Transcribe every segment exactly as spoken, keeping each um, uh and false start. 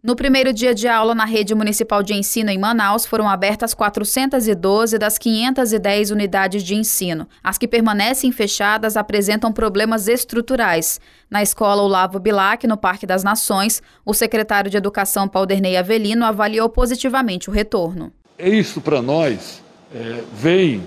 No primeiro dia de aula na Rede Municipal de Ensino em Manaus, foram abertas quatrocentas e doze das quinhentas e dez unidades de ensino. As que permanecem fechadas apresentam problemas estruturais. Na escola Olavo Bilac, no Parque das Nações, o secretário de Educação, Paulderney Avelino, avaliou positivamente o retorno. Isso, para nós, é, vem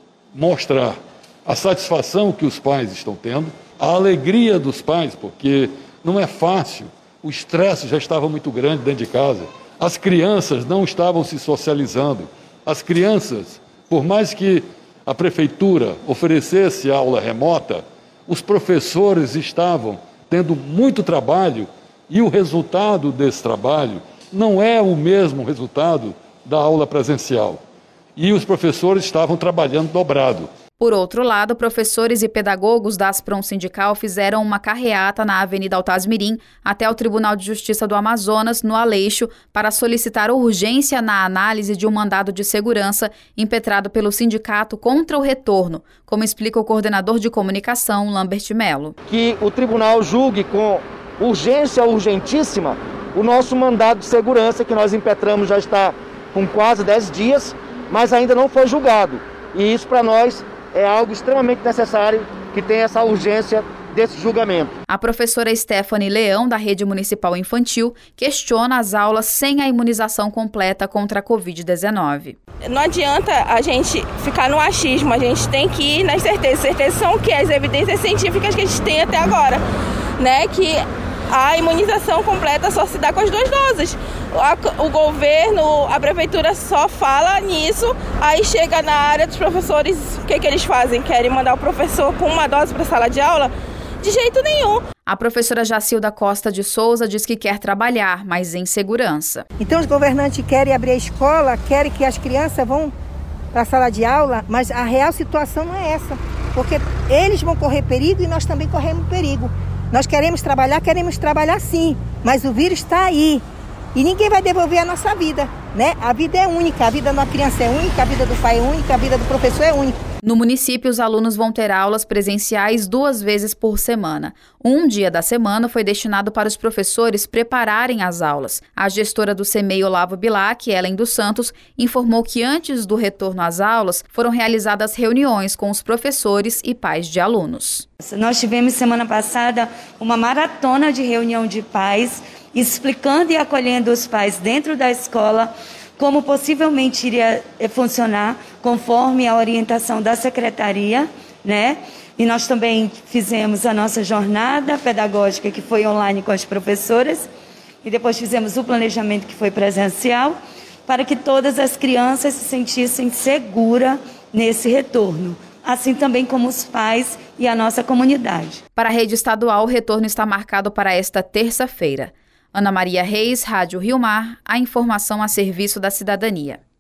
mostrar a satisfação que os pais estão tendo, a alegria dos pais, porque não é fácil. O estresse já estava muito grande dentro de casa. As crianças não estavam se socializando. As crianças, por mais que a prefeitura oferecesse aula remota, os professores estavam tendo muito trabalho e o resultado desse trabalho não é o mesmo resultado da aula presencial. E os professores estavam trabalhando dobrado. Por outro lado, professores e pedagogos da Asprom Sindical fizeram uma carreata na Avenida Altaz-Mirim até o Tribunal de Justiça do Amazonas, no Aleixo, para solicitar urgência na análise de um mandado de segurança impetrado pelo sindicato contra o retorno, como explica o coordenador de comunicação, Lambert Melo. Que o tribunal julgue com urgência urgentíssima o nosso mandado de segurança, que nós impetramos já está com quase dez dias, mas ainda não foi julgado. E isso para nós é algo extremamente necessário, que tenha essa urgência desse julgamento. A professora Stephanie Leão, da Rede Municipal Infantil, questiona as aulas sem a imunização completa contra a covid dezenove. Não adianta a gente ficar no achismo, a gente tem que ir nas certezas. Certezas são o que? As evidências científicas que a gente tem até agora, né? Que a imunização completa só se dá com as duas doses. O governo, a prefeitura só fala nisso, aí chega na área dos professores, o que, que eles fazem? Querem mandar o professor com uma dose para a sala de aula? De jeito nenhum. A professora Jacilda Costa de Souza diz que quer trabalhar, mas em segurança. Então os governantes querem abrir a escola, querem que as crianças vão para a sala de aula, mas a real situação não é essa, porque eles vão correr perigo e nós também corremos perigo. Nós queremos trabalhar, queremos trabalhar sim, mas o vírus está aí e ninguém vai devolver a nossa vida, né? A vida é única, a vida de uma criança é única, a vida do pai é única, a vida do professor é única. No município, os alunos vão ter aulas presenciais duas vezes por semana. Um dia da semana foi destinado para os professores prepararem as aulas. A gestora do CEMEI Olavo Bilac, Ellen dos Santos, informou que antes do retorno às aulas foram realizadas reuniões com os professores e pais de alunos. Nós tivemos semana passada uma maratona de reunião de pais, explicando e acolhendo os pais dentro da escola como possivelmente iria funcionar conforme a orientação da secretaria, né? E nós também fizemos a nossa jornada pedagógica, que foi online com as professoras, e depois fizemos o planejamento, que foi presencial, para que todas as crianças se sentissem seguras nesse retorno, assim também como os pais e a nossa comunidade. Para a rede estadual, o retorno está marcado para esta terça-feira. Ana Maria Reis, Rádio Rio Mar, a informação a serviço da cidadania.